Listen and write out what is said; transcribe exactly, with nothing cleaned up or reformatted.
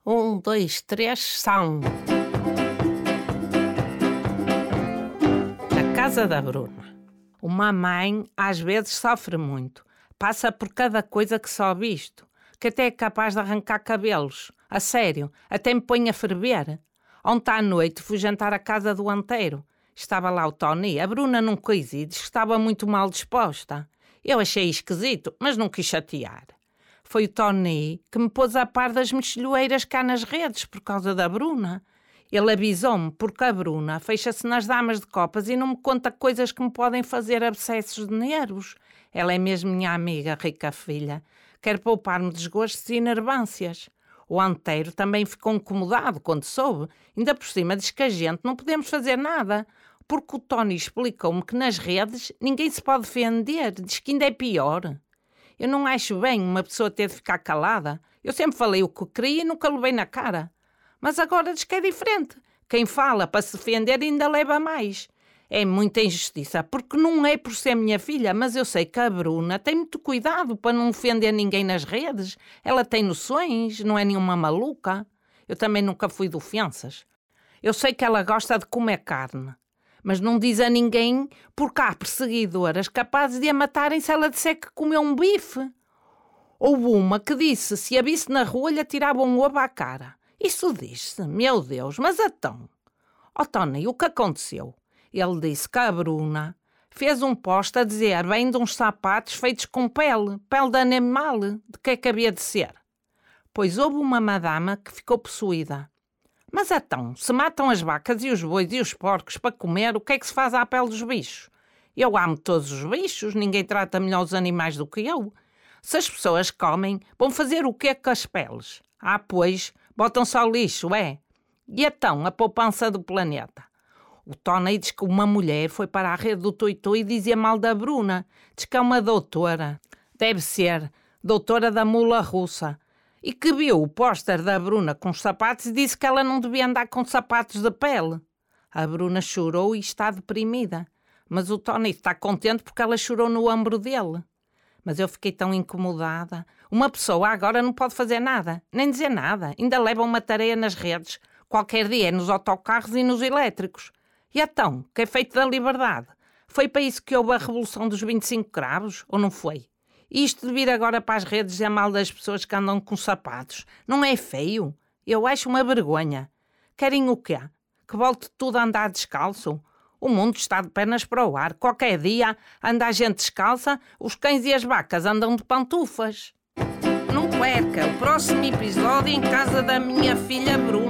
Um, dois, três, são. A casa da Bruna. Uma mãe às vezes sofre muito. Passa por cada coisa que só visto, que até é capaz de arrancar cabelos. A sério, até me põe a ferver. Ontem à noite fui jantar à casa do Anteiro. Estava lá o Tony. A Bruna não quis ir, disse que estava muito mal disposta. Eu achei esquisito, mas não quis chatear. Foi o Tony que me pôs a par das mexilhoeiras cá nas redes por causa da Bruna. Ele avisou-me porque a Bruna fecha-se nas damas de copas e não me conta coisas que me podem fazer abscessos de nervos. Ela é mesmo minha amiga, rica filha. Quer poupar-me desgostos e enervâncias. O Anteiro também ficou incomodado quando soube. Ainda por cima diz que a gente não podemos fazer nada. Porque o Tony explicou-me que nas redes ninguém se pode defender. Diz que ainda é pior. Eu não acho bem uma pessoa ter de ficar calada. Eu sempre falei o que queria e nunca levei na cara. Mas agora diz que é diferente. Quem fala para se defender ainda leva mais. É muita injustiça, porque não é por ser minha filha, mas eu sei que a Bruna tem muito cuidado para não ofender ninguém nas redes. Ela tem noções, não é nenhuma maluca. Eu também nunca fui de ofensas. Eu sei que ela gosta de comer carne, mas não diz a ninguém porque há perseguidoras capazes de a matarem se ela disser que comeu um bife. Houve uma que disse se a visse na rua lhe atirava um ovo à cara. Isso disse, meu Deus, mas então... Ó Tony, o que aconteceu? Ele disse que a Bruna fez um post a dizer bem de uns sapatos feitos com pele, pele de animal, de que é que havia de ser. Pois houve uma madama que ficou possuída. Mas então, se matam as vacas e os bois e os porcos para comer, o que é que se faz à pele dos bichos? Eu amo todos os bichos, ninguém trata melhor os animais do que eu. Se as pessoas comem, vão fazer o quê com as peles? Ah, pois, botam-se ao lixo, é? E então, a poupança do planeta? O Tony diz que uma mulher foi para a rede do Toitoi e dizia mal da Bruna. Diz que é uma doutora. Deve ser, doutora da mula russa. E que viu o póster da Bruna com os sapatos e disse que ela não devia andar com sapatos de pele. A Bruna chorou e está deprimida. Mas o Tony está contente porque ela chorou no ombro dele. Mas eu fiquei tão incomodada. Uma pessoa agora não pode fazer nada, nem dizer nada. Ainda leva uma tarefa nas redes. Qualquer dia é nos autocarros e nos elétricos. E então, que é feito da liberdade? Foi para isso que houve a Revolução dos vinte e cinco cravos? Ou não foi? Isto de vir agora para as redes é mal das pessoas que andam com sapatos. Não é feio? Eu acho uma vergonha. Querem o quê? Que volte tudo a andar descalço? O mundo está de pernas para o ar. Qualquer dia anda a gente descalça, os cães e as vacas andam de pantufas. Não perca o próximo episódio em casa da minha filha Bruna.